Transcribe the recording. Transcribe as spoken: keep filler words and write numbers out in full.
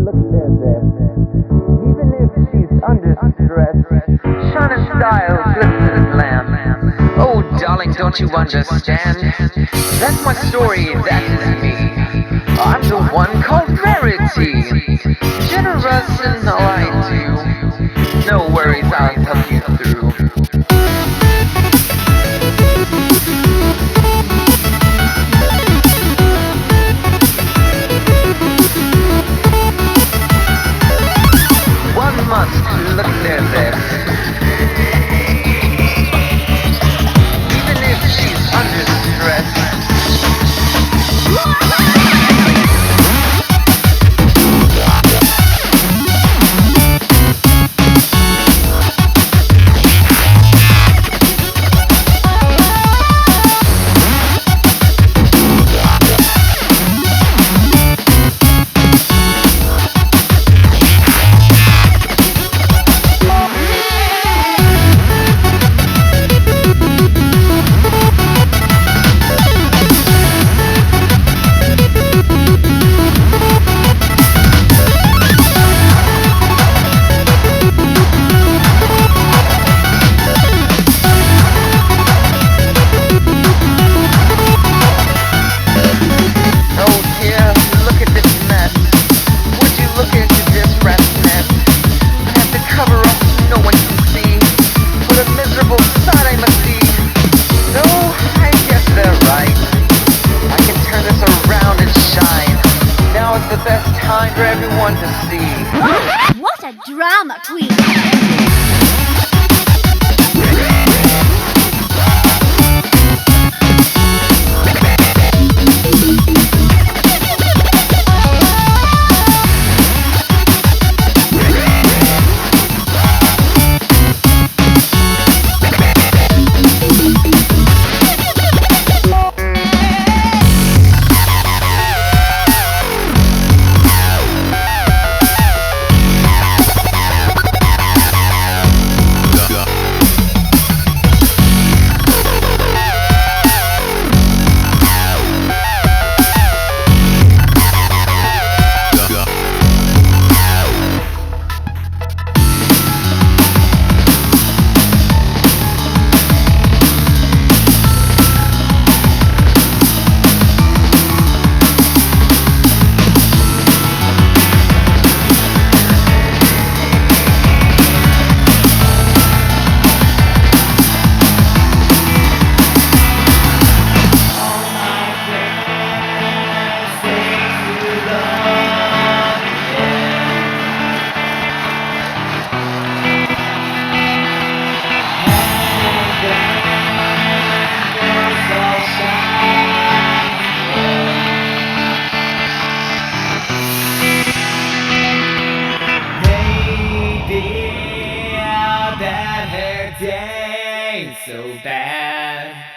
look at that. Even if she's under stress, shining style, glistening glam. Oh, darling, don't you understand? That's my story, that is me. I'm the one called Rarity, generous in all I do. No worries, I'll help you through. One must look their best, even if she's under stress. The best time for everyone to see. What a drama queen! That hair day ain't so bad.